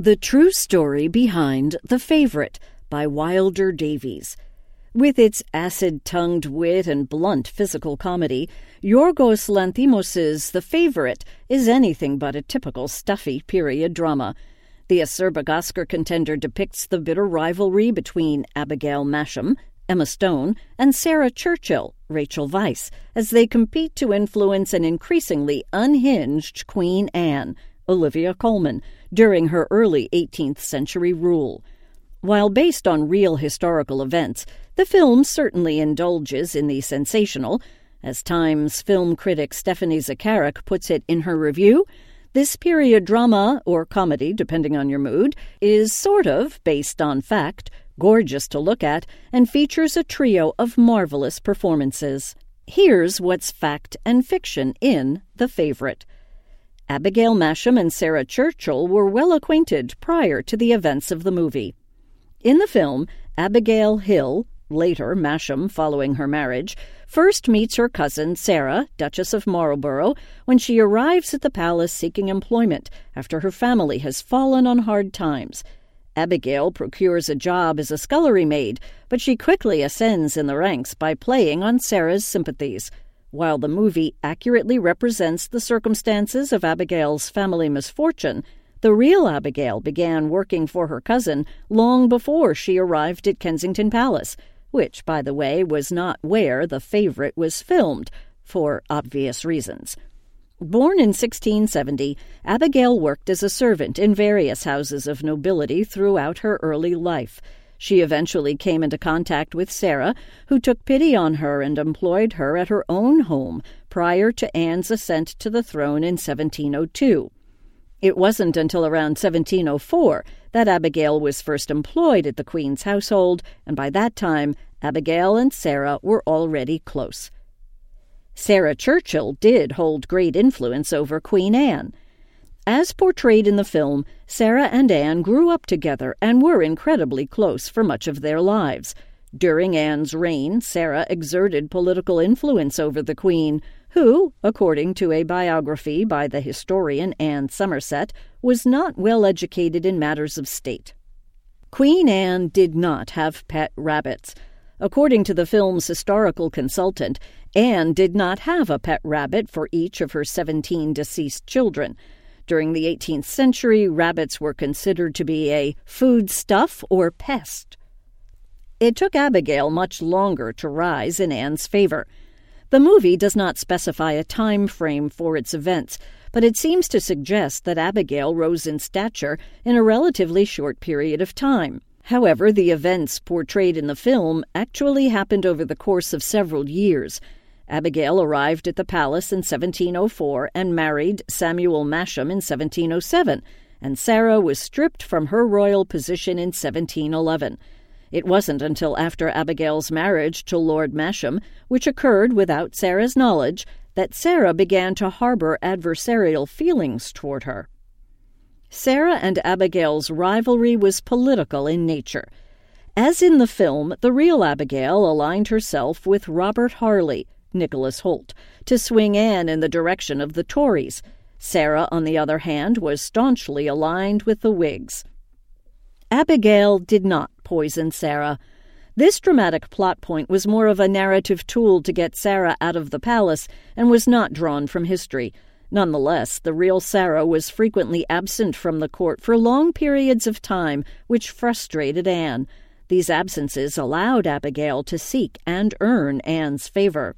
The True Story Behind The Favorite by Wilder Davies. With its acid-tongued wit and blunt physical comedy, Yorgos Lanthimos' The Favorite is anything but a typical stuffy period drama. The acerbic Oscar contender depicts the bitter rivalry between Abigail Masham, Emma Stone, and Sarah Churchill, Rachel Weisz, as they compete to influence an increasingly unhinged Queen Anne, Olivia Colman, during her early 18th century rule. While based on real historical events, the film certainly indulges in the sensational. As Times film critic Stephanie Zacharek puts it in her review, this period drama, or comedy depending on your mood, is sort of based on fact, gorgeous to look at, and features a trio of marvelous performances. Here's what's fact and fiction in The Favorite. Abigail Masham and Sarah Churchill were well acquainted prior to the events of the movie. In the film, Abigail Hill, later Masham following her marriage, first meets her cousin Sarah, Duchess of Marlborough, when she arrives at the palace seeking employment after her family has fallen on hard times. Abigail procures a job as a scullery maid, but she quickly ascends in the ranks by playing on Sarah's sympathies. While the movie accurately represents the circumstances of Abigail's family misfortune, the real Abigail began working for her cousin long before she arrived at Kensington Palace, which, by the way, was not where The Favorite was filmed, for obvious reasons. Born in 1670, Abigail worked as a servant in various houses of nobility throughout her early life. She eventually came into contact with Sarah, who took pity on her and employed her at her own home prior to Anne's ascent to the throne in 1702. It wasn't until around 1704 that Abigail was first employed at the Queen's household, and by that time, Abigail and Sarah were already close. Sarah Churchill did hold great influence over Queen Anne. As portrayed in the film, Sarah and Anne grew up together and were incredibly close for much of their lives. During Anne's reign, Sarah exerted political influence over the Queen, who, according to a biography by the historian Anne Somerset, was not well educated in matters of state. Queen Anne did not have pet rabbits. According to the film's historical consultant, Anne did not have a pet rabbit for each of her 17 deceased children. During the 18th century, rabbits were considered to be a foodstuff or pest. It took Abigail much longer to rise in Anne's favor. The movie does not specify a time frame for its events, but it seems to suggest that Abigail rose in stature in a relatively short period of time. However, the events portrayed in the film actually happened over the course of several years. Abigail arrived at the palace in 1704 and married Samuel Masham in 1707, and Sarah was stripped from her royal position in 1711. It wasn't until after Abigail's marriage to Lord Masham, which occurred without Sarah's knowledge, that Sarah began to harbor adversarial feelings toward her. Sarah and Abigail's rivalry was political in nature. As in the film, the real Abigail aligned herself with Robert Harley, Nicholas Holt, to swing Anne in the direction of the Tories. Sarah, on the other hand, was staunchly aligned with the Whigs. Abigail did not poison Sarah. This dramatic plot point was more of a narrative tool to get Sarah out of the palace and was not drawn from history. Nonetheless, the real Sarah was frequently absent from the court for long periods of time, which frustrated Anne. These absences allowed Abigail to seek and earn Anne's favor.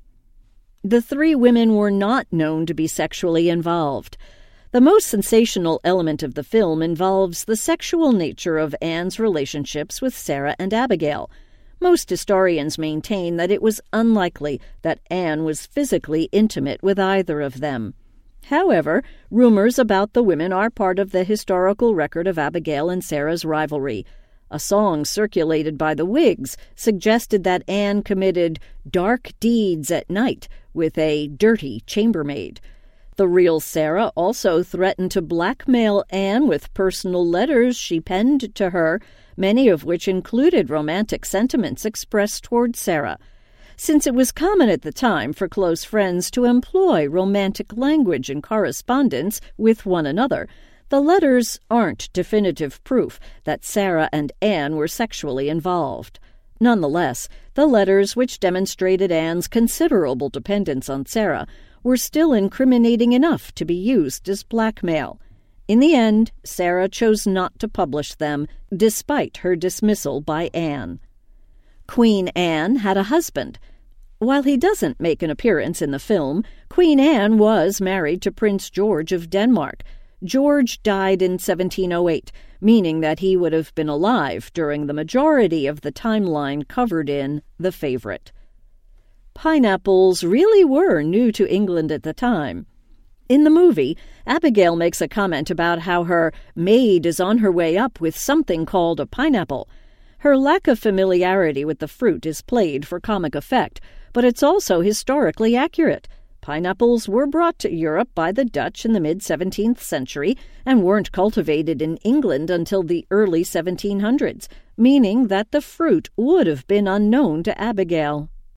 The three women were not known to be sexually involved. The most sensational element of the film involves the sexual nature of Anne's relationships with Sarah and Abigail. Most historians maintain that it was unlikely that Anne was physically intimate with either of them. However, rumors about the women are part of the historical record of Abigail and Sarah's rivalry. A song circulated by the Whigs suggested that Anne committed dark deeds at night with a dirty chambermaid. The real Sarah also threatened to blackmail Anne with personal letters she penned to her, many of which included romantic sentiments expressed toward Sarah. Since it was common at the time for close friends to employ romantic language in correspondence with one another, The letters aren't definitive proof that Sarah and Anne were sexually involved. Nonetheless, the letters, which demonstrated Anne's considerable dependence on Sarah, were still incriminating enough to be used as blackmail. In the end, Sarah chose not to publish them, despite her dismissal by Anne. Queen Anne had a husband. While he doesn't make an appearance in the film, Queen Anne was married to Prince George of Denmark. George died in 1708, meaning that he would have been alive during the majority of the timeline covered in The Favourite. Pineapples really were new to England at the time. In the movie, Abigail makes a comment about how her maid is on her way up with something called a pineapple. Her lack of familiarity with the fruit is played for comic effect, but it's also historically accurate. Pineapples were brought to Europe by the Dutch in the mid-17th century and weren't cultivated in England until the early 1700s, meaning that the fruit would have been unknown to Abigail.